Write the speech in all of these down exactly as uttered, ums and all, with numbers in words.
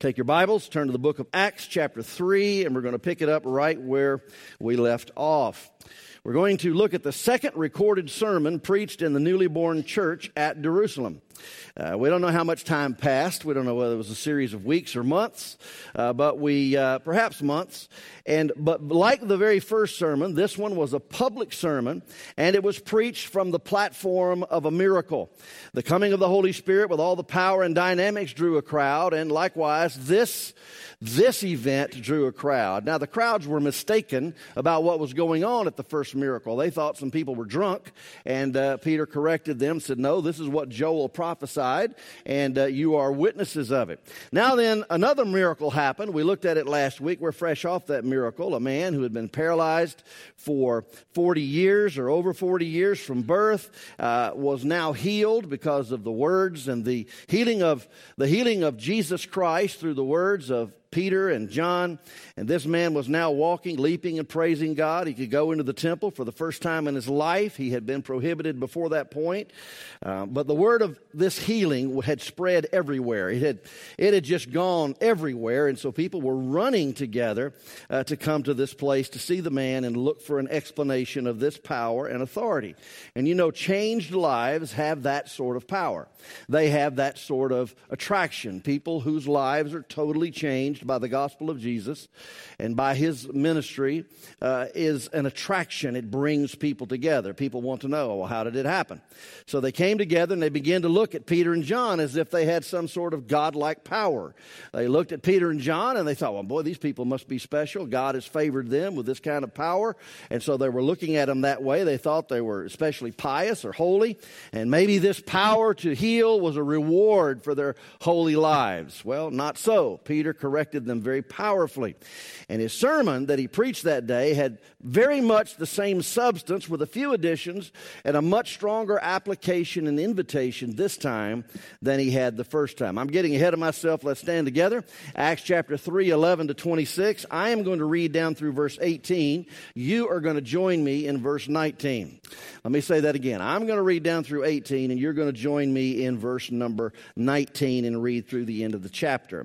Take your Bibles, turn to the book of Acts chapter three, and we're going to pick it up right where we left off. We're going to look at the second recorded sermon preached in the newly born church at Jerusalem. Uh, we don't know how much time passed. We don't know whether it was a series of weeks or months, uh, but we uh, perhaps months. And but like the very first sermon, this one was a public sermon, and it was preached from the platform of a miracle. The coming of the Holy Spirit with all the power and dynamics drew a crowd, and likewise this this event drew a crowd. Now the crowds were mistaken about what was going on at the first miracle. They thought some people were drunk, and uh, Peter corrected them, said, "No, this is what Joel prophesied, and uh, you are witnesses of it." Now then, another miracle happened. We looked at it last week. We're fresh off that miracle. A man who had been paralyzed for forty years or over forty years from birth uh, was now healed because of the words and the healing of the healing of Jesus Christ through the words of Peter and John. And this man was now walking, leaping, and praising God. He could go into the temple for the first time in his life. He had been prohibited before that point. Uh, but the word of this healing had spread everywhere. It had, it had just gone everywhere. And so people were running together uh, to come to this place to see the man and look for an explanation of this power and authority. And you know, changed lives have that sort of power. They have that sort of attraction. People whose lives are totally changed by the gospel of Jesus and by his ministry uh, is an attraction. It brings people together. People want to know, well, how did it happen? So they came together and they began to look at Peter and John as if they had some sort of godlike power. They looked at Peter and John and they thought, well, boy, these people must be special. God has favored them with this kind of power. And so they were looking at them that way. They thought they were especially pious or holy. And maybe this power to heal was a reward for their holy lives. Well, not so. Peter corrected them very powerfully. And his sermon that he preached that day had very much the same substance with a few additions and a much stronger application and invitation this time than he had the first time. I'm getting ahead of myself. Let's stand together. Acts chapter three, eleven to twenty-six. I am going to read down through verse eighteen. You are going to join me in verse nineteen. Let me say that again. I'm going to read down through eighteen, and you're going to join me in verse number nineteen and read through the end of the chapter.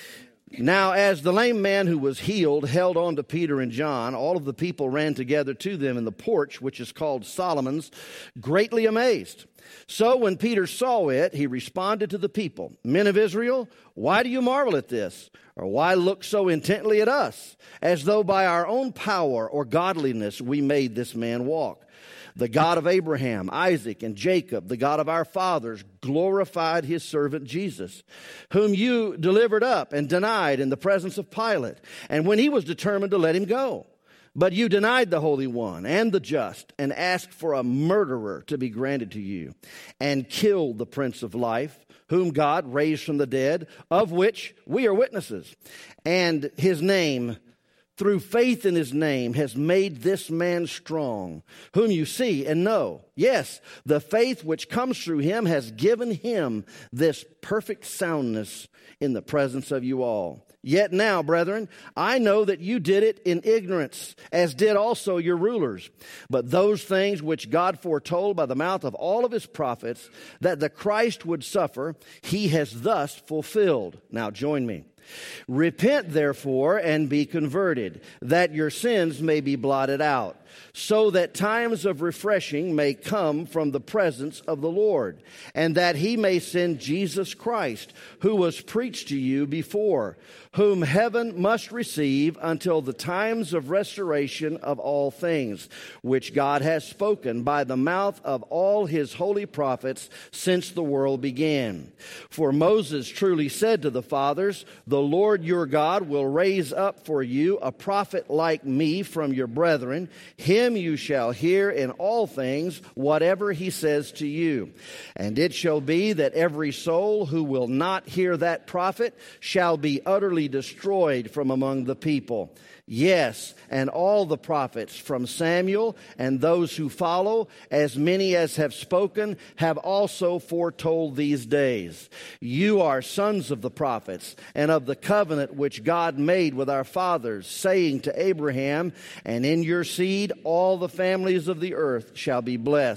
Now, as the lame man who was healed held on to Peter and John, all of the people ran together to them in the porch, which is called Solomon's, greatly amazed. So when Peter saw it, he responded to the people, "Men of Israel, why do you marvel at this? Or why look so intently at us, as though by our own power or godliness we made this man walk? The God of Abraham, Isaac, and Jacob, the God of our fathers, glorified his servant Jesus, whom you delivered up and denied in the presence of Pilate, and when he was determined to let him go. But you denied the Holy One and the just, and asked for a murderer to be granted to you, and killed the Prince of Life, whom God raised from the dead, of which we are witnesses. And his name, through faith in his name, has made this man strong, whom you see and know. Yes, the faith which comes through him has given him this perfect soundness in the presence of you all. Yet now, brethren, I know that you did it in ignorance, as did also your rulers. But those things which God foretold by the mouth of all of his prophets, that the Christ would suffer, he has thus fulfilled." Now join me. "Repent, therefore, and be converted, that your sins may be blotted out, so that times of refreshing may come from the presence of the Lord, and that he may send Jesus Christ, who was preached to you before, whom heaven must receive until the times of restoration of all things, which God has spoken by the mouth of all his holy prophets since the world began. For Moses truly said to the fathers, 'The Lord your God will raise up for you a prophet like me from your brethren. Him you shall hear in all things, whatever he says to you. And it shall be that every soul who will not hear that prophet shall be utterly destroyed from among the people. Yes, and all the prophets from Samuel and those who follow, as many as have spoken, have also foretold these days. You are sons of the prophets and of the covenant which God made with our fathers, saying to Abraham, and in your seed all the families of the earth shall be blessed.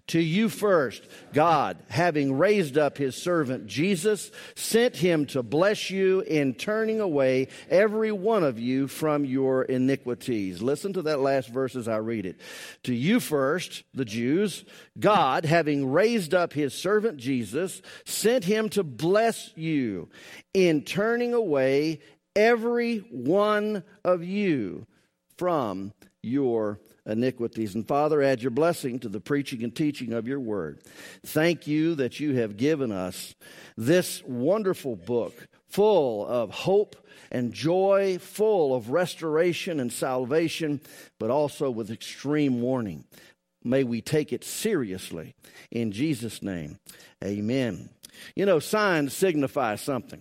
To you first, God, having raised up his servant Jesus, sent him to bless you in turning away every one of you from your iniquities. Listen to that last verse as I read it. To you first, the Jews, God, having raised up his servant Jesus, sent him to bless you in turning away every one of you from your iniquities. And Father, add your blessing to the preaching and teaching of your word. Thank you that you have given us this wonderful book full of hope and joy, full of restoration and salvation, but also with extreme warning. May we take it seriously. In Jesus' name, amen. You know, signs signify something.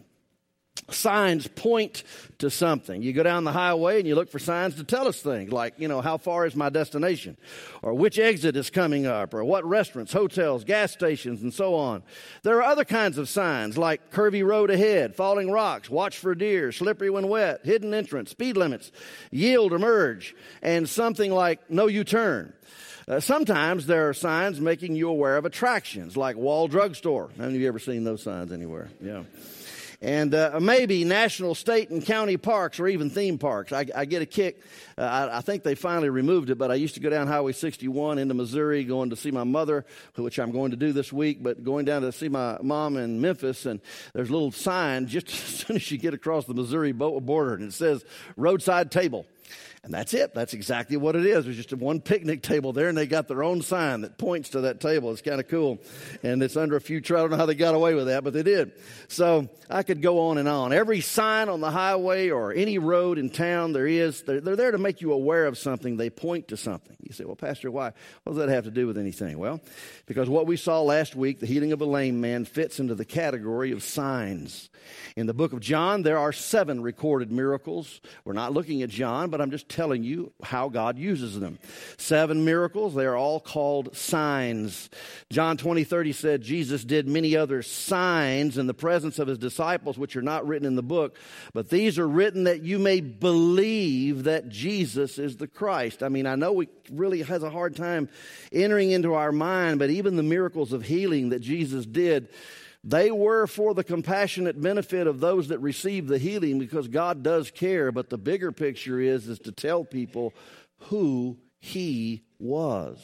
Signs point to something. You go down the highway and you look for signs to tell us things like, you know, how far is my destination? Or which exit is coming up? Or what restaurants, hotels, gas stations, and so on. There are other kinds of signs like curvy road ahead, falling rocks, watch for deer, slippery when wet, hidden entrance, speed limits, yield or merge, and something like no U-turn. Uh, sometimes there are signs making you aware of attractions like Wall Drugstore. Haven't you ever seen those signs anywhere? Yeah. And uh, maybe national, state, and county parks or even theme parks. I, I get a kick. Uh, I, I think they finally removed it, but I used to go down Highway sixty-one into Missouri going to see my mother, which I'm going to do this week, but going down to see my mom in Memphis, and there's a little sign just as soon as you get across the Missouri border, and it says roadside table. And that's it. That's exactly what it is. There's just one picnic table there, and they got their own sign that points to that table. It's kind of cool. And it's under a few trees. I don't know how they got away with that, but they did. So I could go on and on. Every sign on the highway or any road in town there is, they're, they're there to make you aware of something. They point to something. You say, well, Pastor, why? What does that have to do with anything? Well, because what we saw last week, the healing of a lame man, fits into the category of signs. In the book of John, there are seven recorded miracles. We're not looking at John, but I'm just telling you how God uses them. Seven miracles, they are all called signs. John twenty thirty said Jesus did many other signs in the presence of his disciples, which are not written in the book, but these are written that you may believe that Jesus is the Christ. I mean, I know we really has a hard time entering into our mind, but even the miracles of healing that Jesus did, they were for the compassionate benefit of those that received the healing, because God does care. But the bigger picture is, is to tell people who he was.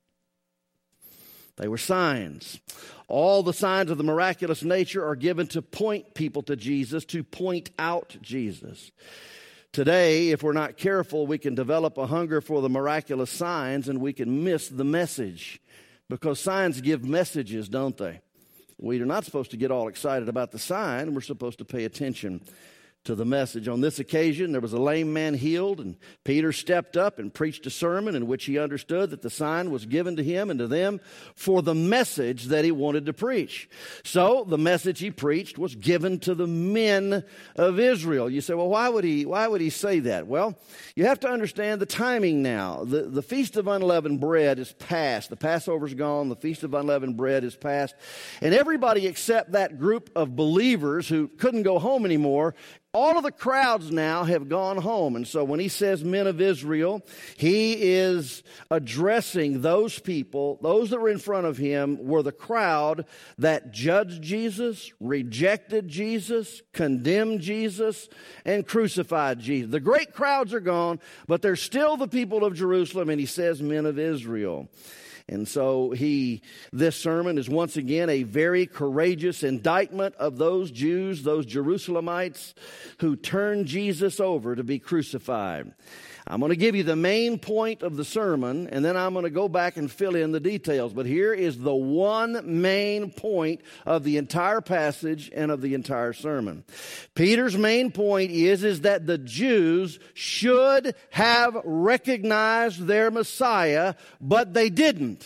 They were signs. All the signs of the miraculous nature are given to point people to Jesus, to point out Jesus. Today, if we're not careful, we can develop a hunger for the miraculous signs, and we can miss the message, because signs give messages, don't they? We are not supposed to get all excited about the sign. We're supposed to pay attention to the message. On this occasion, there was a lame man healed, and Peter stepped up and preached a sermon in which he understood that the sign was given to him and to them for the message that he wanted to preach. So the message he preached was given to the men of Israel. You say, well, why would he, why would he say that? Well, you have to understand the timing now. The, the Feast of Unleavened Bread is past. The Passover's gone. The Feast of Unleavened Bread is past. And everybody except that group of believers who couldn't go home anymore, all of the crowds now have gone home. And so when he says men of Israel, he is addressing those people. Those that were in front of him were the crowd that judged Jesus, rejected Jesus, condemned Jesus, and crucified Jesus. The great crowds are gone, but there's still the people of Jerusalem, and he says men of Israel. And so he, this sermon is once again a very courageous indictment of those Jews, those Jerusalemites who turned Jesus over to be crucified. I'm going to give you the main point of the sermon, and then I'm going to go back and fill in the details. But here is the one main point of the entire passage and of the entire sermon. Peter's main point is, is that the Jews should have recognized their Messiah, but they didn't.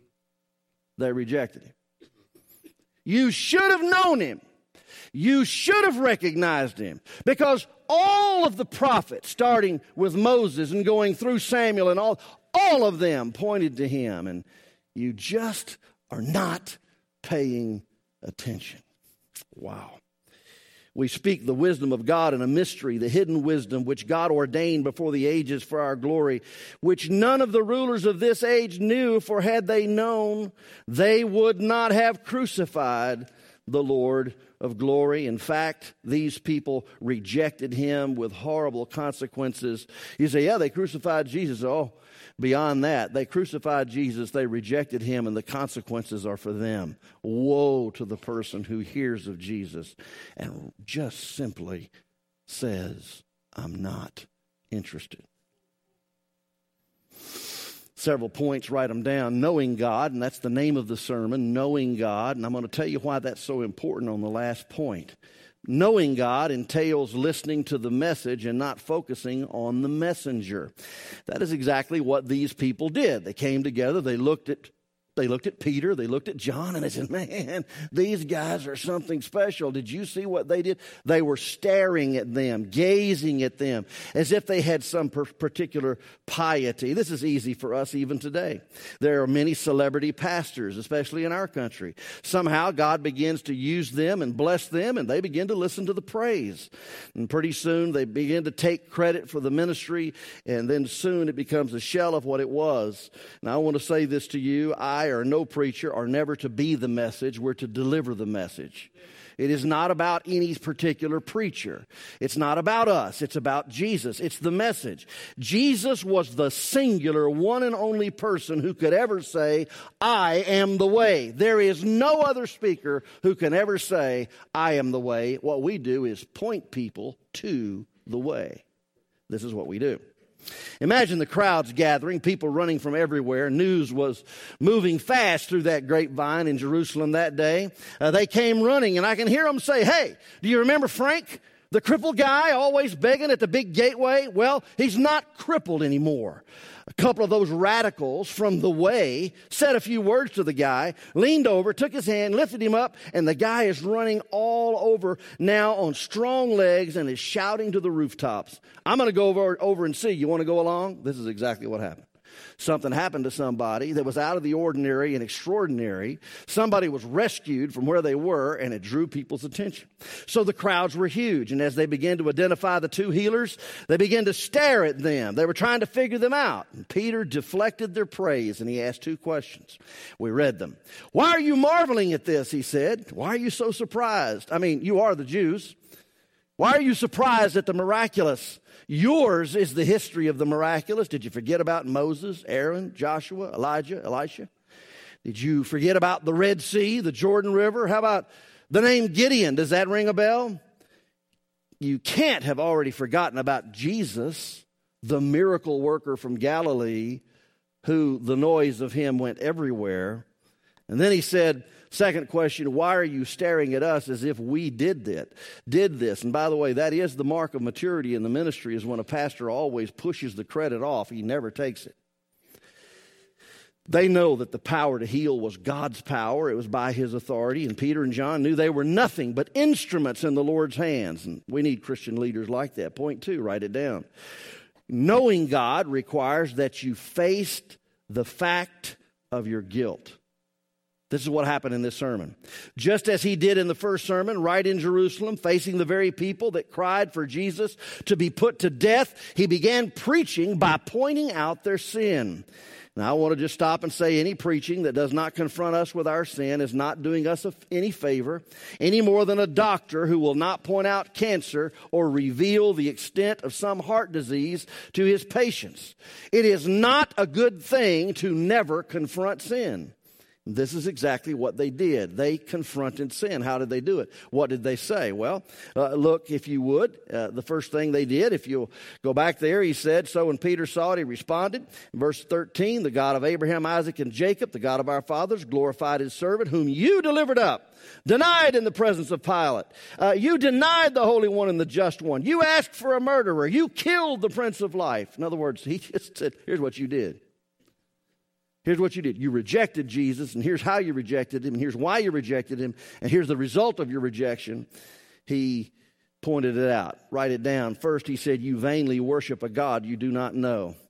They rejected him. You should have known him. You should have recognized him, because all of the prophets, starting with Moses and going through Samuel and all, all of them pointed to him, and you just are not paying attention. Wow. We speak the wisdom of God in a mystery, the hidden wisdom which God ordained before the ages for our glory, which none of the rulers of this age knew, for had they known, they would not have crucified the Lord of glory. In fact, these people rejected him with horrible consequences. You say, yeah, they crucified Jesus. Oh, beyond that, they crucified Jesus, they rejected him, and the consequences are for them. Woe to the person who hears of Jesus and just simply says, I'm not interested. Several points, write them down. Knowing God, and that's the name of the sermon, knowing God. And I'm going to tell you why that's so important on the last point. Knowing God entails listening to the message and not focusing on the messenger. That is exactly what these people did. They came together, they looked at They looked at Peter, they looked at John, and they said, man, these guys are something special. Did you see what they did? They were staring at them, gazing at them, as if they had some per- particular piety. This is easy for us even today. There are many celebrity pastors, especially in our country. Somehow God begins to use them and bless them, and they begin to listen to the praise. And pretty soon they begin to take credit for the ministry, and then soon it becomes a shell of what it was. Now I want to say this to you. I or no preacher are never to be the message. We're to deliver the message. It is not about any particular preacher. It's not about us. It's about Jesus. It's the message. Jesus was the singular, one and only person who could ever say, I am the way. There is no other speaker who can ever say, I am the way. What we do is point people to the way. This is what we do. Imagine the crowds gathering, people running from everywhere. News was moving fast through that grapevine in Jerusalem that day. Uh, they came running, and I can hear them say, hey, do you remember Frank, the crippled guy always begging at the big gateway? Well, he's not crippled anymore. A couple of those radicals from the way said a few words to the guy, leaned over, took his hand, lifted him up, and the guy is running all over now on strong legs and is shouting to the rooftops. I'm going to go over, over and see. You want to go along? This is exactly what happened. Something happened to somebody that was out of the ordinary and extraordinary. Somebody was rescued from where they were, and it drew people's attention. So the crowds were huge, and as they began to identify the two healers, they began to stare at them. They were trying to figure them out. And Peter deflected their praise, and he asked two questions. We read them. Why are you marveling at this, he said. Why are you so surprised? I mean, you are the Jews. Why are you surprised at the miraculous? Yours is the history of the miraculous. Did you forget about Moses, Aaron, Joshua, Elijah, Elisha? Did you forget about the Red Sea, the Jordan River? How about the name Gideon? Does that ring a bell? You can't have already forgotten about Jesus, the miracle worker from Galilee, who the noise of him went everywhere. And then he said, second question, why are you staring at us as if we did that, did this? And by the way, that is the mark of maturity in the ministry, is when a pastor always pushes the credit off. He never takes it. They know that the power to heal was God's power. It was by his authority. And Peter and John knew they were nothing but instruments in the Lord's hands. And we need Christian leaders like that. Point two, write it down. Knowing God requires that you faced the fact of your guilt. This is what happened in this sermon. Just as he did in the first sermon, right in Jerusalem, facing the very people that cried for Jesus to be put to death, he began preaching by pointing out their sin. Now, I want to just stop and say any preaching that does not confront us with our sin is not doing us any favor, any more than a doctor who will not point out cancer or reveal the extent of some heart disease to his patients. It is not a good thing to never confront sin. This is exactly what they did. They confronted sin. How did they do it? What did they say? Well, uh, look, if you would, uh, the first thing they did, if you'll go back there, he said, so when Peter saw it, he responded. In verse thirteen, the God of Abraham, Isaac, and Jacob, the God of our fathers, glorified his servant, whom you delivered up, denied in the presence of Pilate. Uh, you denied the Holy One and the Just One. You asked for a murderer. You killed the Prince of Life. In other words, he just said, here's what you did. Here's what you did. You rejected Jesus, and here's how you rejected him, and here's why you rejected him, and here's the result of your rejection. He pointed it out. Write it down. First, he said, you vainly worship a God you do not know.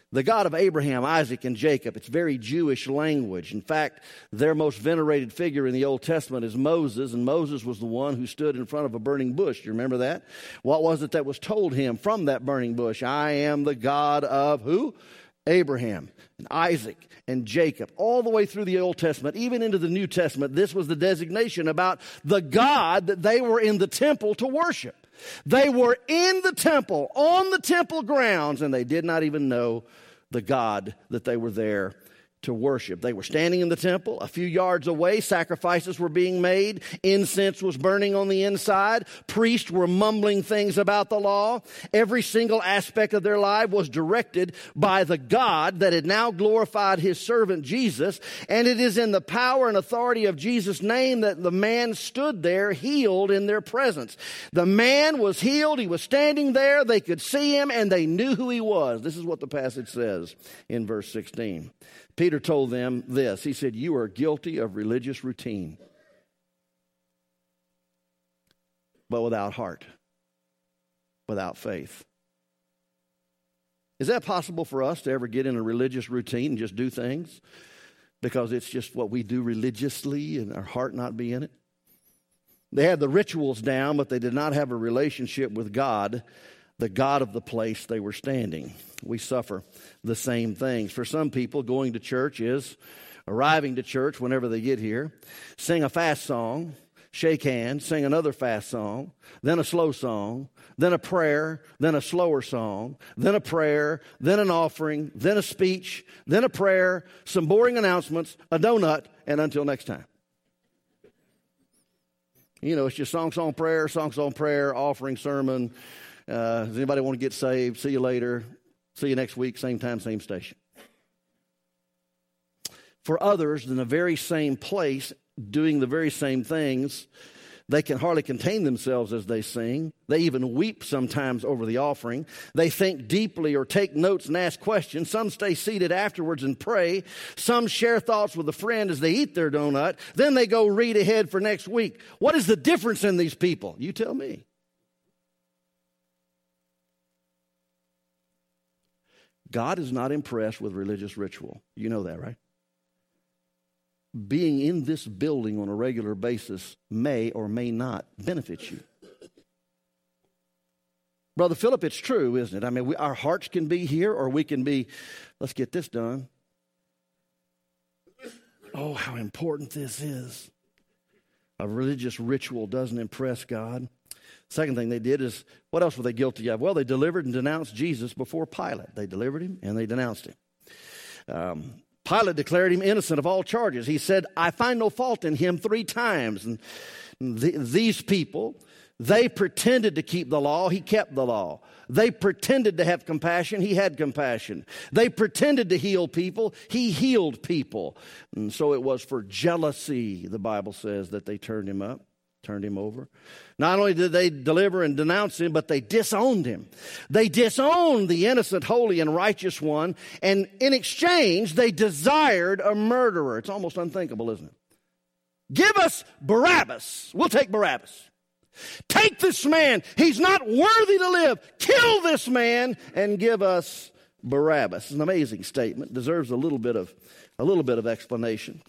The God of Abraham, Isaac, and Jacob. It's very Jewish language. In fact, their most venerated figure in the Old Testament is Moses, and Moses was the one who stood in front of a burning bush. You remember that? What was it that was told him from that burning bush? I am the God of who? Abraham, and Isaac, and Jacob. All the way through the Old Testament, even into the New Testament, this was the designation about the God that they were in the temple to worship. They were in the temple, on the temple grounds, and they did not even know the God that they were there to worship. They were standing in the temple. A few yards away, sacrifices were being made. Incense was burning on the inside. Priests were mumbling things about the law. Every single aspect of their life was directed by the God that had now glorified his servant Jesus. And it is in the power and authority of Jesus' name that the man stood there healed in their presence. The man was healed. He was standing there. They could see him and they knew who he was. This is what the passage says in verse sixteen. Peter told them this. He said, you are guilty of religious routine, but without heart, without faith. Is that possible for us to ever get in a religious routine and just do things because it's just what we do religiously and our heart not be in it? They had the rituals down, but they did not have a relationship with God, the God of the place they were standing. We suffer the same things. For some people, going to church is arriving to church whenever they get here, sing a fast song, shake hands, sing another fast song, then a slow song, then a prayer, then a slower song, then a prayer, then an offering, then a speech, then a prayer, some boring announcements, a donut, and until next time. You know, it's just song, song, prayer, song, song, prayer, offering, sermon. Uh, does anybody want to get saved? See you later. See you next week, same time, same station. For others, in the very same place, doing the very same things, they can hardly contain themselves as they sing. They even weep sometimes over the offering. They think deeply or take notes and ask questions. Some stay seated afterwards and pray. Some share thoughts with a friend as they eat their donut. Then they go read ahead for next week. What is the difference in these people? You tell me. God is not impressed with religious ritual. You know that, right? Being in this building on a regular basis may or may not benefit you. Brother Philip, it's true, isn't it? I mean, we, our hearts can be here or we can be, let's get this done. Oh, how important this is. A religious ritual doesn't impress God. Second thing they did is, what else were they guilty of? Well, they delivered and denounced Jesus before Pilate. They delivered him and they denounced him. Um, Pilate declared him innocent of all charges. He said, I find no fault in him three times. And th- these people, they pretended to keep the law. He kept the law. They pretended to have compassion. He had compassion. They pretended to heal people. He healed people. And so it was for jealousy, the Bible says, that they turned him up. Turned him over. Not only did they deliver and denounce him, but they disowned him. They disowned the innocent, holy, and righteous one, and in exchange, they desired a murderer. It's almost unthinkable, isn't it? Give us Barabbas. We'll take Barabbas. Take this man. He's not worthy to live. Kill this man and give us Barabbas. It's an amazing statement. Deserves a little bit of a little bit of explanation.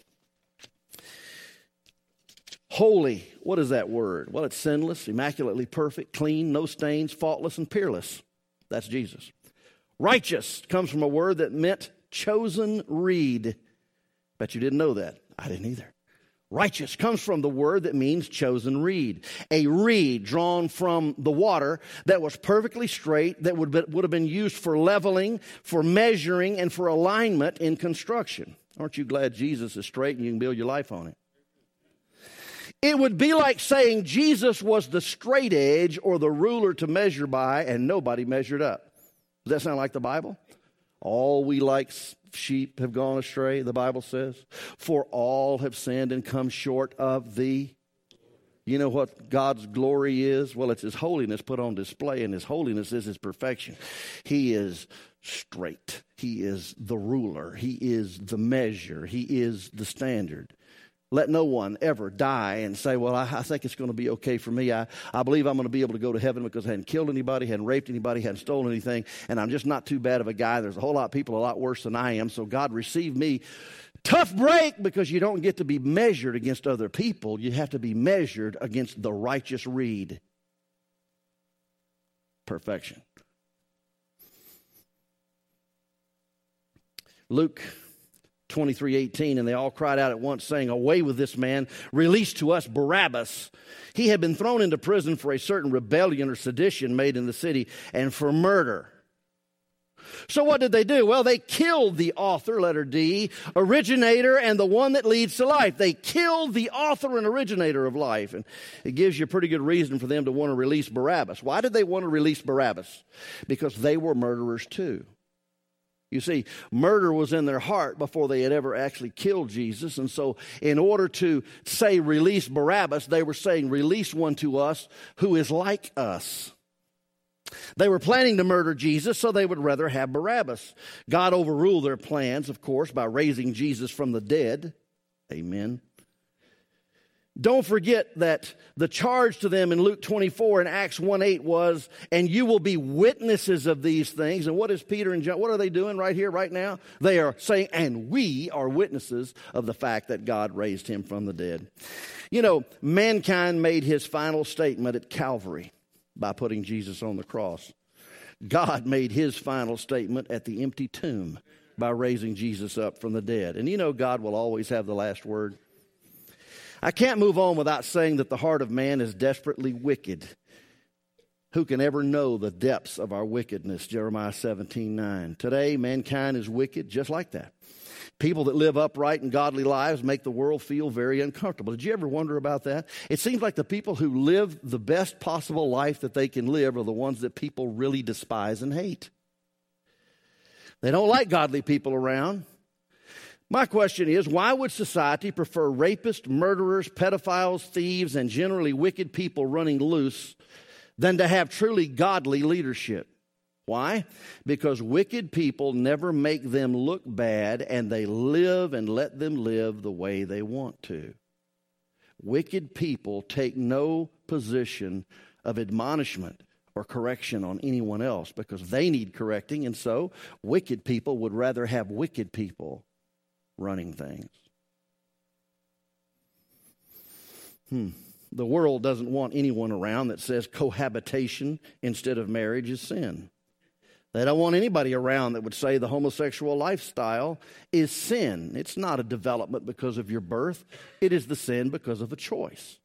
Holy, what is that word? Well, it's sinless, immaculately perfect, clean, no stains, faultless, and peerless. That's Jesus. Righteous comes from a word that meant chosen reed. Bet you didn't know that. I didn't either. Righteous comes from the word that means chosen reed. A reed drawn from the water that was perfectly straight, that would, be, would have been used for leveling, for measuring, and for alignment in construction. Aren't you glad Jesus is straight and you can build your life on it? It would be like saying Jesus was the straight edge or the ruler to measure by, and nobody measured up. Does that sound like the Bible? All we like sheep have gone astray, the Bible says. For all have sinned and come short of the... You know what God's glory is? Well, it's His holiness put on display, and His holiness is His perfection. He is straight. He is the ruler. He is the measure. He is the standard. Let no one ever die and say, well, I, I think it's going to be okay for me. I, I believe I'm going to be able to go to heaven because I hadn't killed anybody, hadn't raped anybody, hadn't stolen anything, and I'm just not too bad of a guy. There's a whole lot of people a lot worse than I am, so God receive me. Tough break, because you don't get to be measured against other people. You have to be measured against the righteous reed. Perfection. Luke twenty-three eighteen, and they all cried out at once, saying, away with this man, release to us Barabbas. He had been thrown into prison for a certain rebellion or sedition made in the city, and for murder. So what did they do? Well, they killed the author, letter D, originator, and the one that leads to life. They killed the author and originator of life. And it gives you a pretty good reason for them to want to release Barabbas. Why did they want to release Barabbas? Because they were murderers too. You see, murder was in their heart before they had ever actually killed Jesus. And so in order to say release Barabbas, they were saying release one to us who is like us. They were planning to murder Jesus, so they would rather have Barabbas. God overruled their plans, of course, by raising Jesus from the dead. Amen. Don't forget that the charge to them in Luke twenty-four and Acts one eight was, and you will be witnesses of these things. And what is Peter and John, what are they doing right here, right now? They are saying, and we are witnesses of the fact that God raised him from the dead. You know, mankind made his final statement at Calvary by putting Jesus on the cross. God made his final statement at the empty tomb by raising Jesus up from the dead. And you know God will always have the last word. I can't move on without saying that the heart of man is desperately wicked. Who can ever know the depths of our wickedness? Jeremiah seventeen nine. Today, mankind is wicked just like that. People that live upright and godly lives make the world feel very uncomfortable. Did you ever wonder about that? It seems like the people who live the best possible life that they can live are the ones that people really despise and hate. They don't like godly people around. My question is, why would society prefer rapists, murderers, pedophiles, thieves, and generally wicked people running loose than to have truly godly leadership? Why? Because wicked people never make them look bad, and they live and let them live the way they want to. Wicked people take no position of admonishment or correction on anyone else because they need correcting, and so wicked people would rather have wicked people running things. Hmm. The world doesn't want anyone around that says cohabitation instead of marriage is sin. They don't want anybody around that would say the homosexual lifestyle is sin. It's not a development because of your birth. It is the sin because of a choice.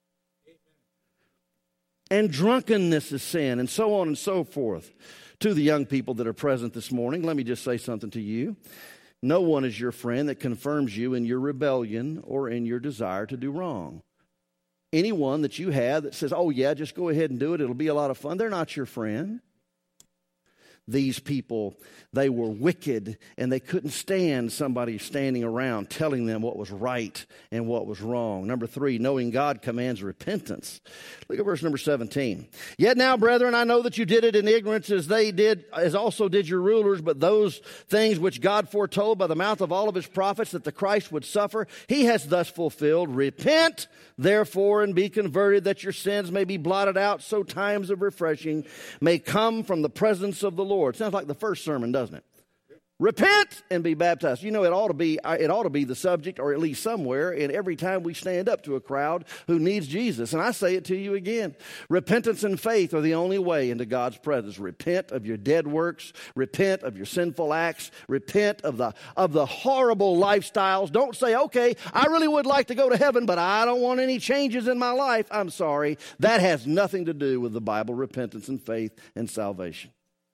And drunkenness is sin, and so on and so forth. To the young people that are present this morning, let me just say something to you. No one is your friend that confirms you in your rebellion or in your desire to do wrong. Anyone that you have that says, oh yeah, just go ahead and do it, it'll be a lot of fun, they're not your friend. These people, they were wicked, and they couldn't stand somebody standing around telling them what was right and what was wrong. Number three, knowing God commands repentance. Look at verse number seventeen. Yet now, brethren, I know that you did it in ignorance as they did, as also did your rulers, but those things which God foretold by the mouth of all of his prophets that the Christ would suffer, he has thus fulfilled. Repent, therefore, and be converted, that your sins may be blotted out, so times of refreshing may come from the presence of the Lord. Sounds like the first sermon, doesn't it? Repent and be baptized. You know, it ought to be it ought to be the subject, or at least somewhere, in every time we stand up to a crowd who needs Jesus. And I say it to you again. Repentance and faith are the only way into God's presence. Repent of your dead works. Repent of your sinful acts. Repent of the of the horrible lifestyles. Don't say, okay, I really would like to go to heaven, but I don't want any changes in my life. I'm sorry. That has nothing to do with the Bible, repentance and faith and salvation.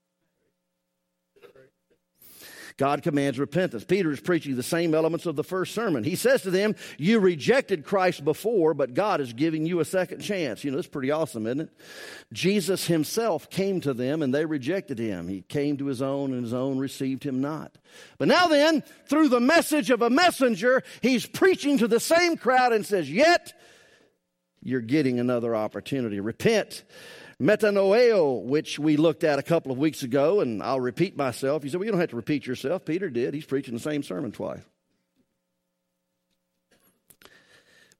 God commands repentance. Peter is preaching the same elements of the first sermon. He says to them, you rejected Christ before, but God is giving you a second chance. You know, it's pretty awesome, isn't it? Jesus himself came to them, and they rejected him. He came to his own, and his own received him not. But now then, through the message of a messenger, he's preaching to the same crowd and says, yet you're getting another opportunity. Repent. Metanoeo, which we looked at a couple of weeks ago, and I'll repeat myself. You said, well, you don't have to repeat yourself. Peter did. He's preaching the same sermon twice.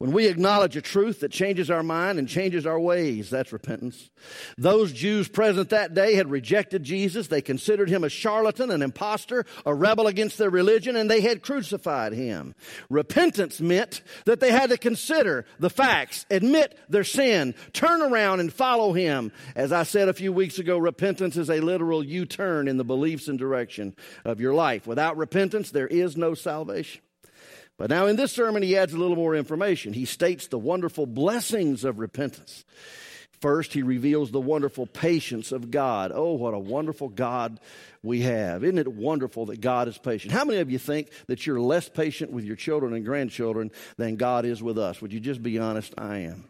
When we acknowledge a truth that changes our mind and changes our ways, that's repentance. Those Jews present that day had rejected Jesus. They considered him a charlatan, an impostor, a rebel against their religion, and they had crucified him. Repentance meant that they had to consider the facts, admit their sin, turn around and follow him. As I said a few weeks ago, repentance is a literal U-turn in the beliefs and direction of your life. Without repentance, there is no salvation. But now in this sermon, he adds a little more information. He states the wonderful blessings of repentance. First, he reveals the wonderful patience of God. Oh, what a wonderful God we have. Isn't it wonderful that God is patient? How many of you think that you're less patient with your children and grandchildren than God is with us? Would you just be honest? I am.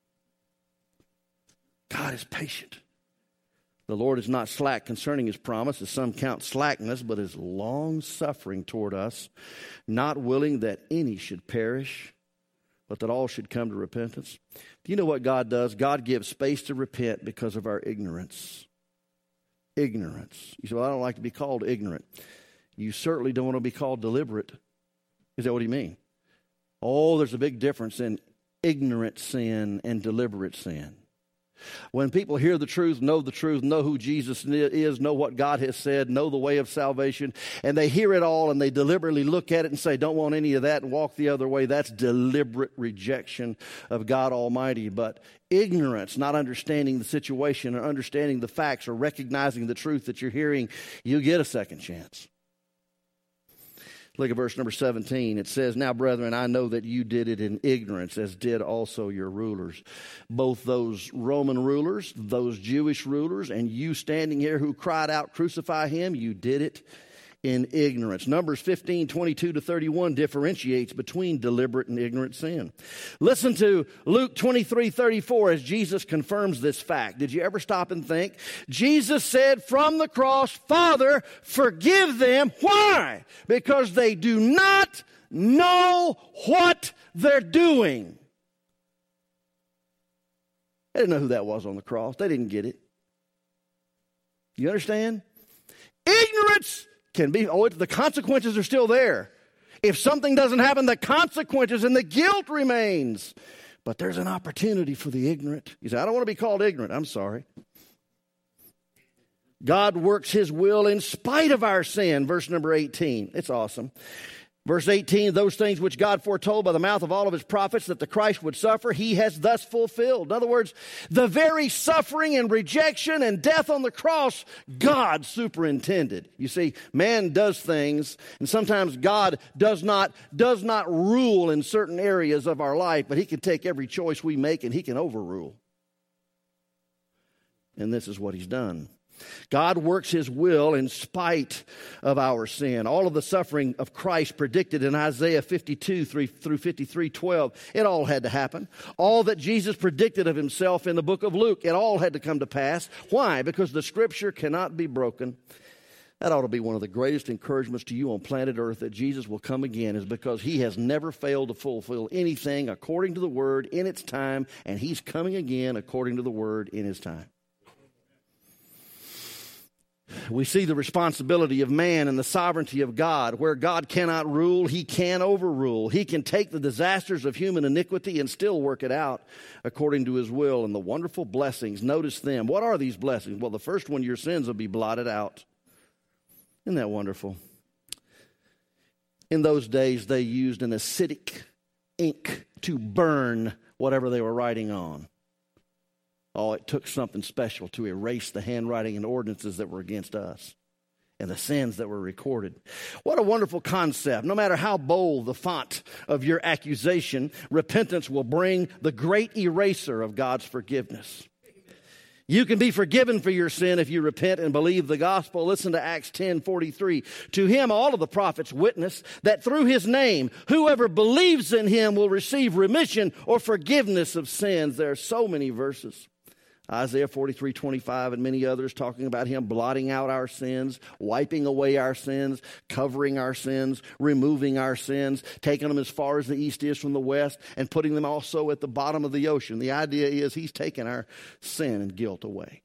God is patient. The Lord is not slack concerning his promise, as some count slackness, but is long-suffering toward us, not willing that any should perish, but that all should come to repentance. Do you know what God does? God gives space to repent because of our ignorance. Ignorance. You say, well, I don't like to be called ignorant. You certainly don't want to be called deliberate. Is that what you mean? Oh, there's a big difference in ignorant sin and deliberate sin. When people hear the truth, know the truth, know who Jesus is, know what God has said, know the way of salvation, and they hear it all and they deliberately look at it and say, don't want any of that and walk the other way, that's deliberate rejection of God Almighty. But ignorance, not understanding the situation or understanding the facts or recognizing the truth that you're hearing, you get a second chance. Look at verse number seventeen. It says, now, brethren, I know that you did it in ignorance, as did also your rulers. Both those Roman rulers, those Jewish rulers, and you standing here who cried out, crucify him, you did it in ignorance. Numbers fifteen, twenty-two to thirty-one differentiates between deliberate and ignorant sin. Listen to Luke twenty-three, thirty-four as Jesus confirms this fact. Did you ever stop and think? Jesus said from the cross, Father, forgive them. Why? Because they do not know what they're doing. They didn't know who that was on the cross. They didn't get it. You understand? Ignorance can be, oh, the consequences are still there. If something doesn't happen, the consequences and the guilt remains. But there's an opportunity for the ignorant. You say, I don't want to be called ignorant. I'm sorry. God works his will in spite of our sin. Verse number eighteen. It's awesome. Verse eighteen, those things which God foretold by the mouth of all of his prophets that the Christ would suffer, he has thus fulfilled. In other words, the very suffering and rejection and death on the cross, God superintended. You see, man does things, and sometimes God does not, does not rule in certain areas of our life, but he can take every choice we make and he can overrule. And this is what he's done. God works his will in spite of our sin. All of the suffering of Christ predicted in Isaiah fifty-two through fifty-three twelve, it all had to happen. All that Jesus predicted of himself in the book of Luke, it all had to come to pass. Why? Because the scripture cannot be broken. That ought to be one of the greatest encouragements to you on planet Earth, that Jesus will come again, is because he has never failed to fulfill anything according to the word in its time, and he's coming again according to the word in his time. We see the responsibility of man and the sovereignty of God. Where God cannot rule, he can overrule. He can take the disasters of human iniquity and still work it out according to his will. And the wonderful blessings, notice them. What are these blessings? Well, the first one, your sins will be blotted out. Isn't that wonderful? In those days, they used an acidic ink to burn whatever they were writing on. Oh, it took something special to erase the handwriting and ordinances that were against us and the sins that were recorded. What a wonderful concept. No matter how bold the font of your accusation, repentance will bring the great eraser of God's forgiveness. You can be forgiven for your sin if you repent and believe the gospel. Listen to Acts ten forty-three. To him all of the prophets witness that through his name, whoever believes in him will receive remission or forgiveness of sins. There are so many verses. Isaiah forty-three twenty-five and many others talking about him blotting out our sins, wiping away our sins, covering our sins, removing our sins, taking them as far as the east is from the west, and putting them also at the bottom of the ocean. The idea is he's taken our sin and guilt away.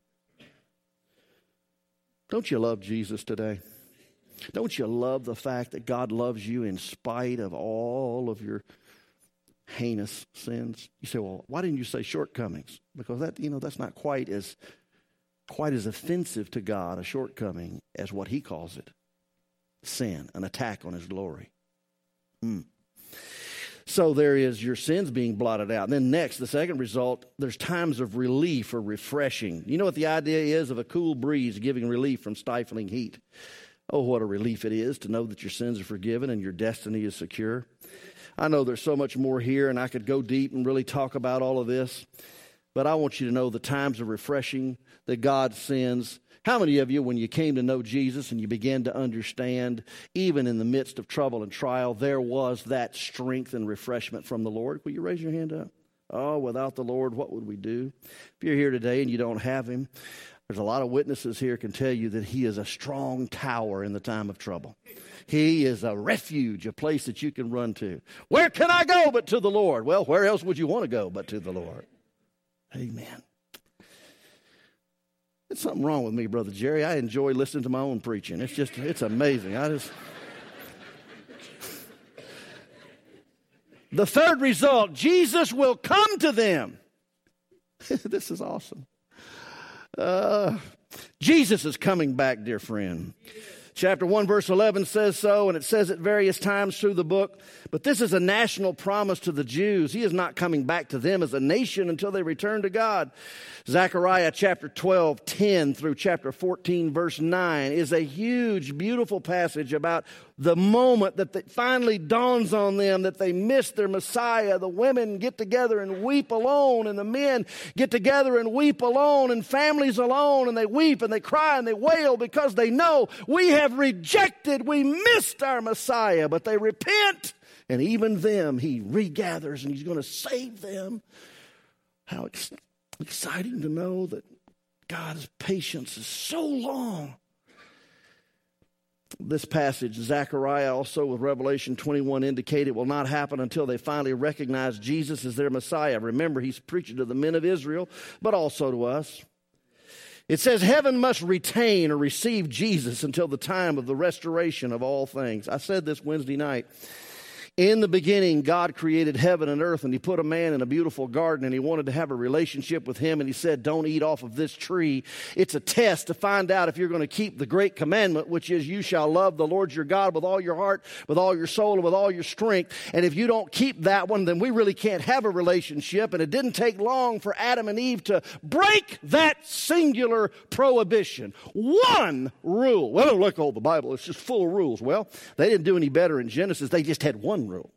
Don't you love Jesus today? Don't you love the fact that God loves you in spite of all of your heinous sins. You say, well, why didn't you say shortcomings? Because that, you know, that's not quite as quite as offensive to God, a shortcoming, as what he calls it. Sin, an attack on his glory. Mm. So there is your sins being blotted out. And then next, the second result, there's times of relief or refreshing. You know what the idea is of a cool breeze giving relief from stifling heat? Oh, what a relief it is to know that your sins are forgiven and your destiny is secure. I know there's so much more here, and I could go deep and really talk about all of this. But I want you to know the times of refreshing that God sends. How many of you, when you came to know Jesus and you began to understand, even in the midst of trouble and trial, there was that strength and refreshment from the Lord? Will you raise your hand up? Oh, without the Lord, what would we do? If you're here today and you don't have him, there's a lot of witnesses here can tell you that he is a strong tower in the time of trouble. He is a refuge, a place that you can run to. Where can I go but to the Lord? Well, where else would you want to go but to the Lord? Amen. There's something wrong with me, Brother Jerry. I enjoy listening to my own preaching. It's just, it's amazing. I just... The third result, Jesus will come to them. This is awesome. Uh, Jesus is coming back, dear friend. Chapter one, verse eleven says so, and it says it various times through the book. But this is a national promise to the Jews. He is not coming back to them as a nation until they return to God. Zechariah chapter twelve, ten through chapter fourteen, verse nine is a huge, beautiful passage about the moment that it finally dawns on them that they missed their Messiah. The women get together and weep alone, and the men get together and weep alone, and families alone, and they weep and they cry and they wail because they know we have rejected, we missed our Messiah. But they repent, and even them he regathers, and he's going to save them. How ex- exciting to know that God's patience is so long. This passage, Zechariah, also with Revelation twenty-one, indicate it will not happen until they finally recognize Jesus as their Messiah. Remember, he's preaching to the men of Israel, but also to us. It says heaven must retain or receive Jesus until the time of the restoration of all things. I said this Wednesday night. In the beginning, God created heaven and earth, and he put a man in a beautiful garden, and he wanted to have a relationship with him, and he said, don't eat off of this tree. It's a test to find out if you're going to keep the great commandment, which is you shall love the Lord your God with all your heart, with all your soul, and with all your strength. And if you don't keep that one, then we really can't have a relationship. And it didn't take long for Adam and Eve to break that singular prohibition. One rule. Well, look, oh, the Bible, it's just full of rules. Well, they didn't do any better in Genesis. They just had one rule.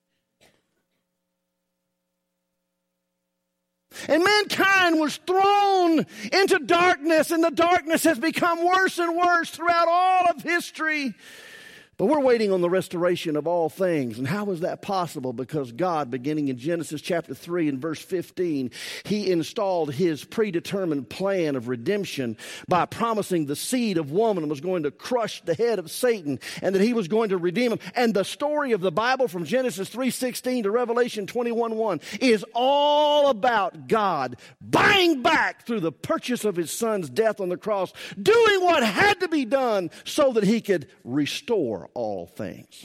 And mankind was thrown into darkness, and the darkness has become worse and worse throughout all of history. But we're waiting on the restoration of all things. And how is that possible? Because God, beginning in Genesis chapter three and verse fifteen, he installed his predetermined plan of redemption by promising the seed of woman was going to crush the head of Satan and that he was going to redeem him. And the story of the Bible from Genesis three sixteen to Revelation twenty-one one is all about God buying back through the purchase of his son's death on the cross, doing what had to be done so that he could restore all things.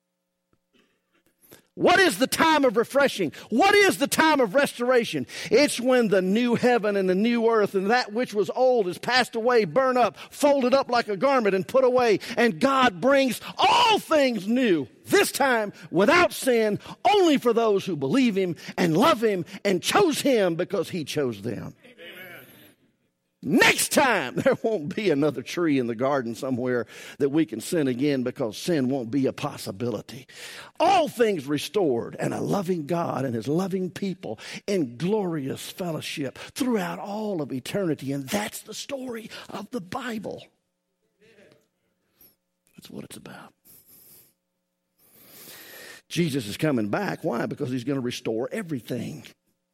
What is the time of refreshing? What is the time of restoration? It's when the new heaven and the new earth and that which was old is passed away, burned up, folded up like a garment and put away, and God brings all things new. This time without sin, only for those who believe him and love him and chose him because he chose them. Next time, there won't be another tree in the garden somewhere that we can sin again because sin won't be a possibility. All things restored and a loving God and his loving people in glorious fellowship throughout all of eternity. And that's the story of the Bible. That's what it's about. Jesus is coming back. Why? Because he's going to restore everything.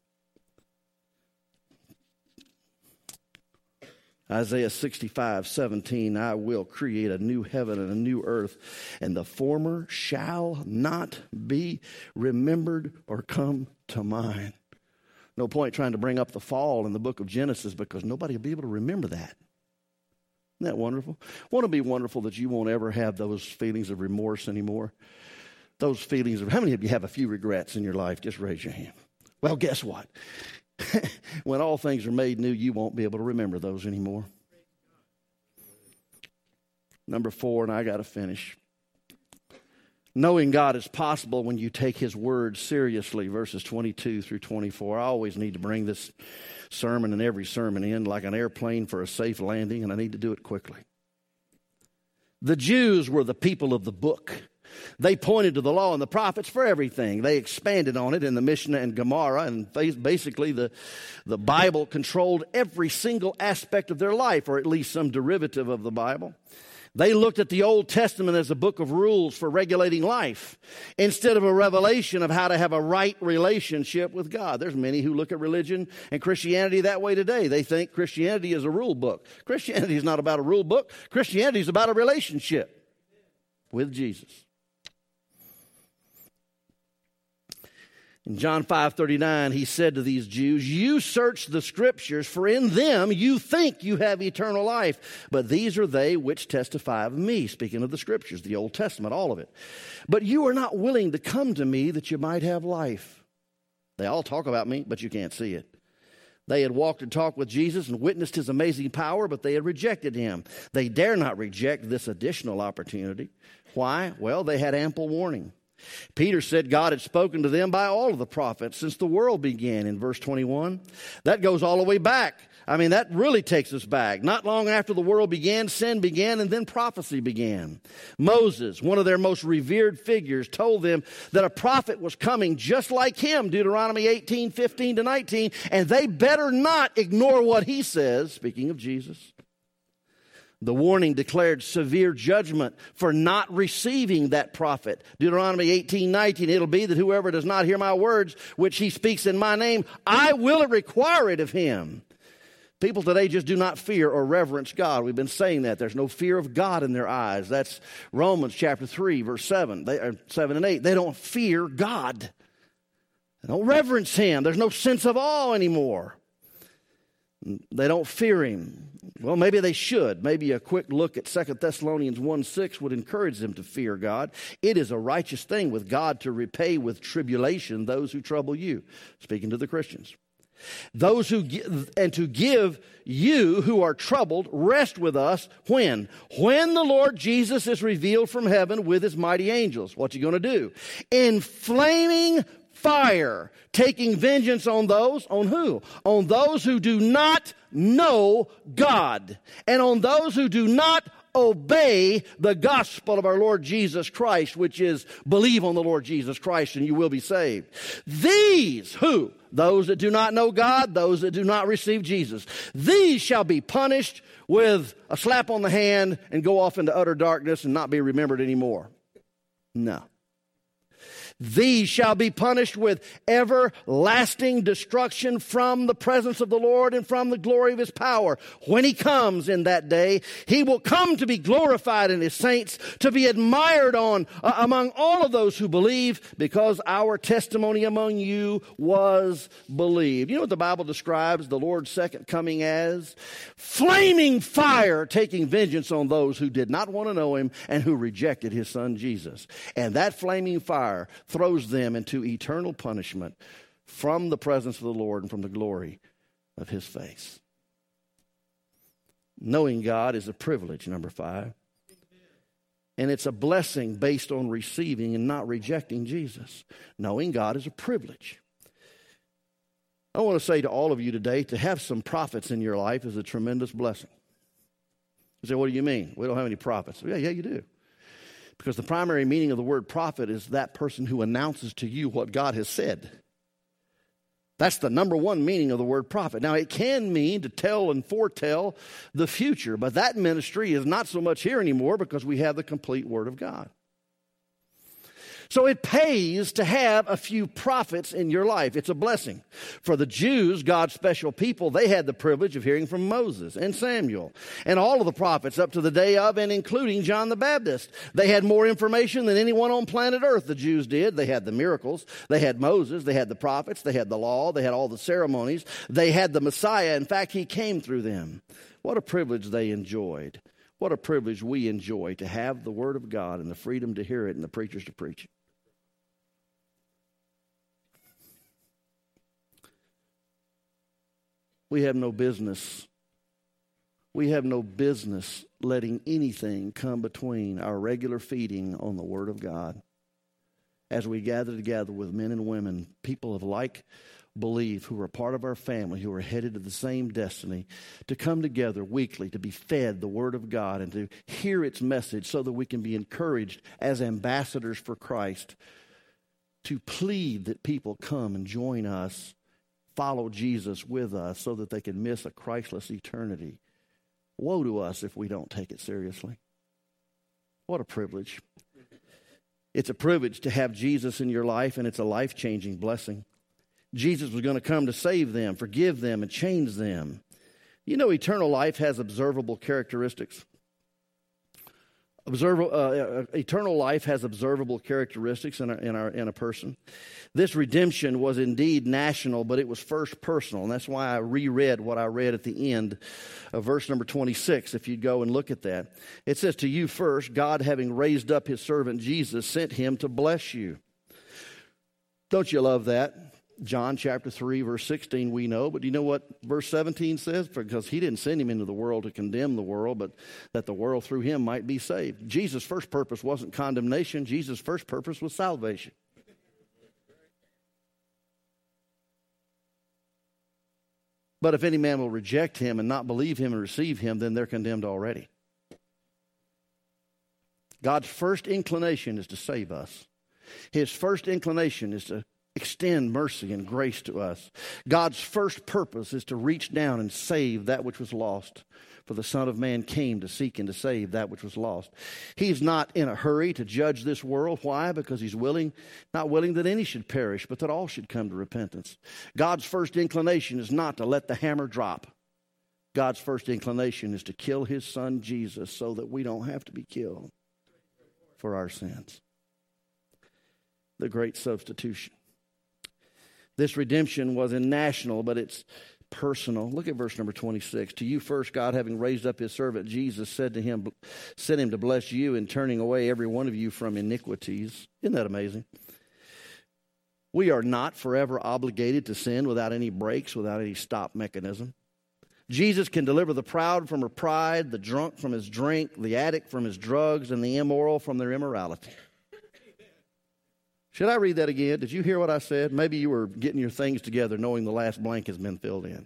Isaiah sixty-five seventeen, I will create a new heaven and a new earth, and the former shall not be remembered or come to mind. No point trying to bring up the fall in the book of Genesis because nobody will be able to remember that. Isn't that wonderful? Won't it be wonderful that you won't ever have those feelings of remorse anymore? Those feelings of, how many of you have a few regrets in your life? Just raise your hand. Well, guess what? When all things are made new, you won't be able to remember those anymore. Number four, and I got to finish. Knowing God is possible when you take His word seriously, verses twenty-two through twenty-four. I always need to bring this sermon and every sermon in like an airplane for a safe landing, and I need to do it quickly. The Jews were the people of the book. They pointed to the law and the prophets for everything. They expanded on it in the Mishnah and Gemara, and basically the, the Bible controlled every single aspect of their life, or at least some derivative of the Bible. They looked at the Old Testament as a book of rules for regulating life instead of a revelation of how to have a right relationship with God. There's many who look at religion and Christianity that way today. They think Christianity is a rule book. Christianity is not about a rule book. Christianity is about a relationship with Jesus. In John five thirty-nine, he said to these Jews, "You search the Scriptures, for in them you think you have eternal life. But these are they which testify of me." Speaking of the Scriptures, the Old Testament, all of it. "But you are not willing to come to me that you might have life." They all talk about me, but you can't see it. They had walked and talked with Jesus and witnessed His amazing power, but they had rejected Him. They dare not reject this additional opportunity. Why? Well, they had ample warning. Peter said God had spoken to them by all of the prophets since the world began in verse twenty-one. That goes all the way back. I mean, that really takes us back. Not long after the world began, sin began, and then prophecy began. Moses, one of their most revered figures, told them that a prophet was coming just like him, Deuteronomy eighteen, fifteen to nineteen, and they better not ignore what he says, speaking of Jesus. The warning declared severe judgment for not receiving that prophet. Deuteronomy eighteen, nineteen, "It'll be that whoever does not hear my words, which he speaks in my name, I will require it of him." People today just do not fear or reverence God. We've been saying that. There's no fear of God in their eyes. That's Romans chapter three, verse seven, they, or seven and eight. They don't fear God. They don't reverence Him. There's no sense of awe anymore. They don't fear Him. Well, maybe they should. Maybe a quick look at Second Thessalonians one six would encourage them to fear God. "It is a righteous thing with God to repay with tribulation those who trouble you." Speaking to the Christians. "Those who give, and to give you who are troubled rest with us." When? When the Lord Jesus is revealed from heaven with His mighty angels. What you going to do? "In flaming fire, taking vengeance on those," on who? "On those who do not know God, and on those who do not obey the gospel of our Lord Jesus Christ," which is believe on the Lord Jesus Christ and you will be saved. "These," who? Those that do not know God, those that do not receive Jesus. "These shall be punished with a slap on the hand and go off into utter darkness and not be remembered anymore." No. "These shall be punished with everlasting destruction from the presence of the Lord and from the glory of His power. When He comes in that day, He will come to be glorified in His saints, to be admired on uh, among all of those who believe, because our testimony among you was believed." You know what the Bible describes the Lord's second coming as? Flaming fire, taking vengeance on those who did not want to know Him and who rejected His Son Jesus. And that flaming fire throws them into eternal punishment from the presence of the Lord and from the glory of His face. Knowing God is a privilege, number five. And it's a blessing based on receiving and not rejecting Jesus. Knowing God is a privilege. I want to say to all of you today, to have some prophets in your life is a tremendous blessing. You say, "What do you mean? We don't have any prophets." Yeah, yeah, you do. Because the primary meaning of the word prophet is that person who announces to you what God has said. That's the number one meaning of the word prophet. Now, it can mean to tell and foretell the future, but that ministry is not so much here anymore because we have the complete Word of God. So it pays to have a few prophets in your life. It's a blessing. For the Jews, God's special people, they had the privilege of hearing from Moses and Samuel and all of the prophets up to the day of and including John the Baptist. They had more information than anyone on planet Earth, the Jews did. They had the miracles. They had Moses. They had the prophets. They had the law. They had all the ceremonies. They had the Messiah. In fact, He came through them. What a privilege they enjoyed. What a privilege we enjoy to have the Word of God and the freedom to hear it and the preachers to preach it. We have no business. We have no business letting anything come between our regular feeding on the Word of God. As we gather together with men and women, people of like belief who are part of our family, who are headed to the same destiny, to come together weekly, to be fed the Word of God and to hear its message so that we can be encouraged as ambassadors for Christ to plead that people come and join us, follow Jesus with us so that they can miss a Christless eternity. Woe to us if we don't take it seriously. What a privilege. It's a privilege to have Jesus in your life, and it's a life-changing blessing. Jesus was going to come to save them, forgive them, and change them. You know, eternal life has observable characteristics. Observable, uh, eternal life has observable characteristics in, our, in, our, in a person. This redemption was indeed national, but it was first personal. And that's why I reread what I read at the end of verse number twenty-six, if you'd go and look at that. It says, to you first, God, having raised up his servant Jesus, sent him to bless you. Don't you love that? John chapter three, verse sixteen, we know. But do you know what verse seventeen says? Because he didn't send him into the world to condemn the world, but that the world through him might be saved. Jesus' first purpose wasn't condemnation. Jesus' first purpose was salvation. But if any man will reject him and not believe him and receive him, then they're condemned already. God's first inclination is to save us. His first inclination is to extend mercy and grace to us. God's first purpose is to reach down and save that which was lost. For the Son of Man came to seek and to save that which was lost. He's not in a hurry to judge this world. Why? Because he's willing, not willing that any should perish, but that all should come to repentance. God's first inclination is not to let the hammer drop. God's first inclination is to kill his Son Jesus so that we don't have to be killed for our sins. The great substitution. This redemption wasn't national, but it's personal. Look at verse number twenty-six. To you first, God, having raised up his servant Jesus, said to him, sent him to bless you in turning away every one of you from iniquities. Isn't that amazing? We are not forever obligated to sin without any brakes, without any stop mechanism. Jesus can deliver the proud from her pride, the drunk from his drink, the addict from his drugs, and the immoral from their immorality. Should I read that again? Did you hear what I said? Maybe you were getting your things together knowing the last blank has been filled in.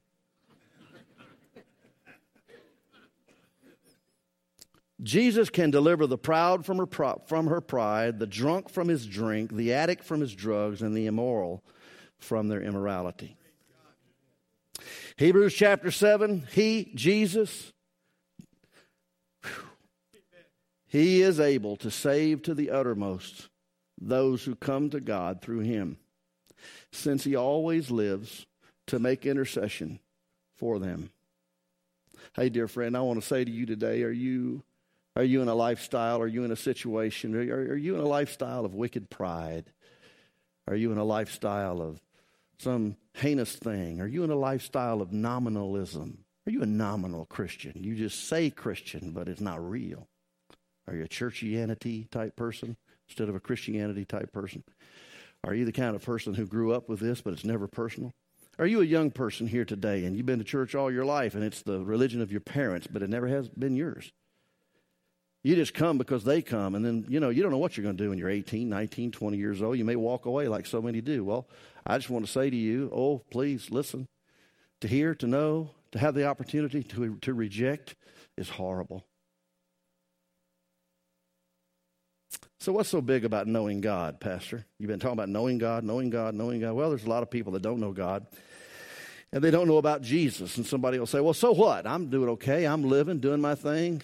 Jesus can deliver the proud from her, pro- from her pride, the drunk from his drink, the addict from his drugs, and the immoral from their immorality. Hebrews chapter seven, he, Jesus, whew, he is able to save to the uttermost those who come to God through him, since he always lives to make intercession for them. Hey, dear friend, I want to say to you today, are you are you in a lifestyle, are you in a situation, are, are you in a lifestyle of wicked pride? Are you in a lifestyle of some heinous thing? Are you in a lifestyle of nominalism? Are you a nominal Christian? You just say Christian, but it's not real. Are you a churchianity type person instead of a Christianity type person? Are you the kind of person who grew up with this, but it's never personal? Are you a young person here today, and you've been to church all your life, and it's the religion of your parents, but it never has been yours? You just come because they come, and then, you know, you don't know what you're going to do when you're eighteen, nineteen, twenty years old. You may walk away like so many do. Well, I just want to say to you, oh, please listen. To hear, to know, to have the opportunity to, to reject is horrible. So what's so big about knowing God, Pastor? You've been talking about knowing God, knowing God, knowing God. Well, there's a lot of people that don't know God, and they don't know about Jesus. And somebody will say, well, so what? I'm doing okay. I'm living, doing my thing.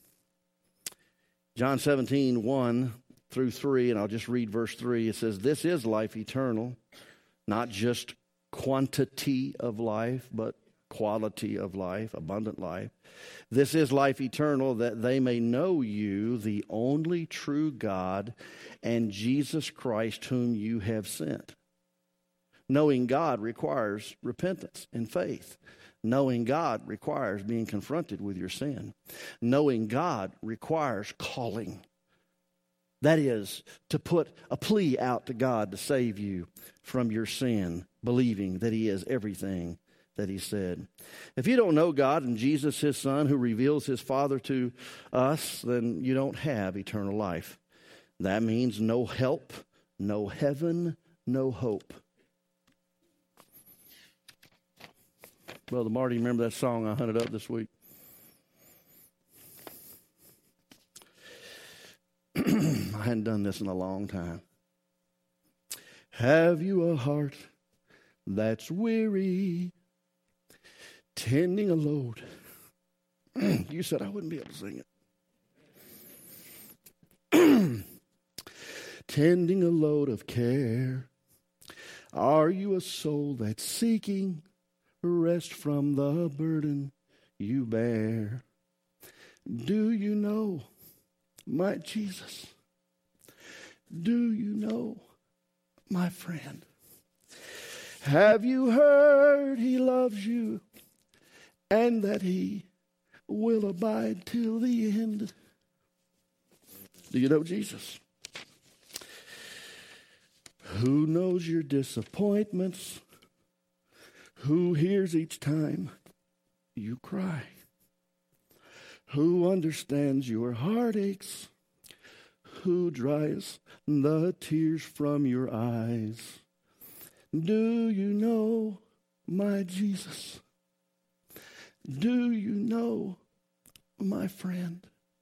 John seventeen, one through three, and I'll just read verse three. It says, this is life eternal, not just quantity of life, but quality of life, abundant life. This is life eternal, that they may know you, the only true God, and Jesus Christ, whom you have sent. Knowing God requires repentance and faith. Knowing God requires being confronted with your sin. Knowing God requires calling. That is, to put a plea out to God to save you from your sin, believing that he is everything that he said. If you don't know God and Jesus, his Son, who reveals his Father to us, then you don't have eternal life. That means no help, no heaven, no hope. Brother Marty, remember that song I hunted up this week? I hadn't done this in a long time. Have you a heart that's weary, tending a load? You said I wouldn't be able to sing it. Tending a load of care. Are you a soul that's seeking rest from the burden you bear? Do you know my Jesus? Do you know my friend? Have you heard he loves you and that he will abide till the end? Do you know Jesus? Who knows your disappointments? Who hears each time you cry? Who understands your heartaches? Who dries the tears from your eyes? Do you know my Jesus? Do you know my friend?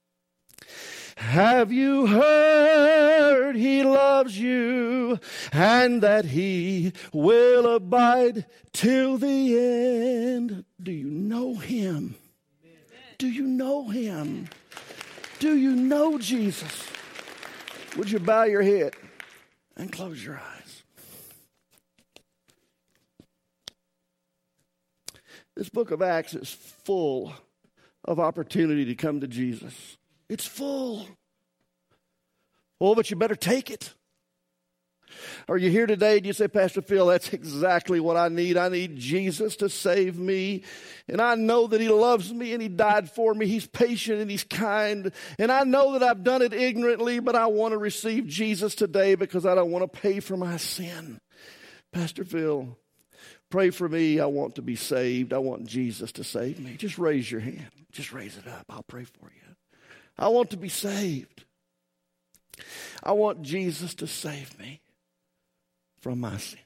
Have you heard he loves you and that he will abide till the end? Do you know him? Do you know him? Do you know Jesus? Would you bow your head and close your eyes? This book of Acts is full of opportunity to come to Jesus. It's full. Oh, but you better take it. Are you here today and you say, Pastor Phil, that's exactly what I need. I need Jesus to save me. And I know that he loves me and he died for me. He's patient and he's kind. And I know that I've done it ignorantly, but I want to receive Jesus today because I don't want to pay for my sin. Pastor Phil, pray for me. I want to be saved. I want Jesus to save me. Just raise your hand. Just raise it up. I'll pray for you. I want to be saved. I want Jesus to save me from my sin.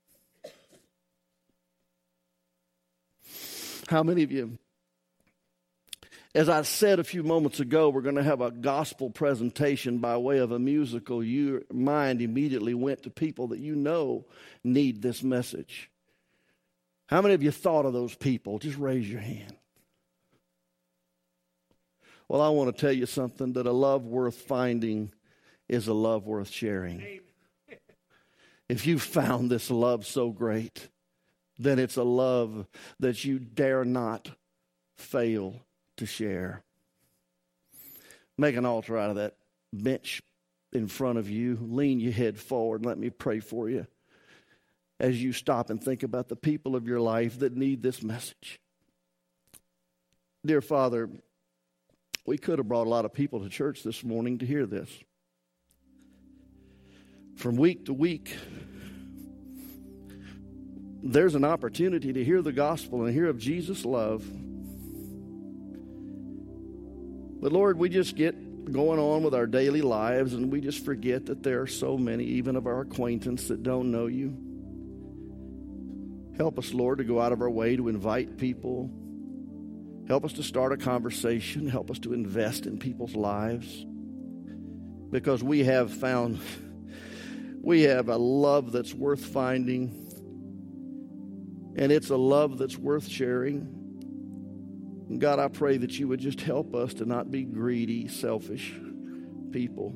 How many of you, as I said a few moments ago, we're going to have a gospel presentation by way of a musical. Your mind immediately went to people that you know need this message. How many of you thought of those people? Just raise your hand. Well, I want to tell you something, that a love worth finding is a love worth sharing. If you found this love so great, then it's a love that you dare not fail to share. Make an altar out of that bench in front of you. Lean your head forward and let me pray for you as you stop and think about the people of your life that need this message. Dear Father, we could have brought a lot of people to church this morning to hear this. From week to week, there's an opportunity to hear the gospel and hear of Jesus' love. But Lord, we just get going on with our daily lives and we just forget that there are so many, even of our acquaintance, that don't know you. Help us, Lord, to go out of our way to invite people. Help us to start a conversation. Help us to invest in people's lives. Because we have found, we have a love that's worth finding. And it's a love that's worth sharing. And God, I pray that you would just help us to not be greedy, selfish people.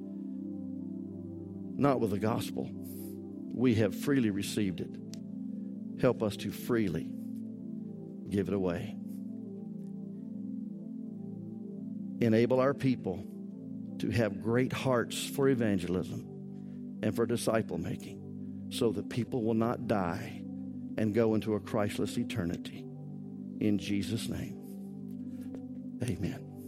Not with the gospel. We have freely received it. Help us to freely give it away. Enable our people to have great hearts for evangelism and for disciple making so that people will not die and go into a Christless eternity. In Jesus' name, amen.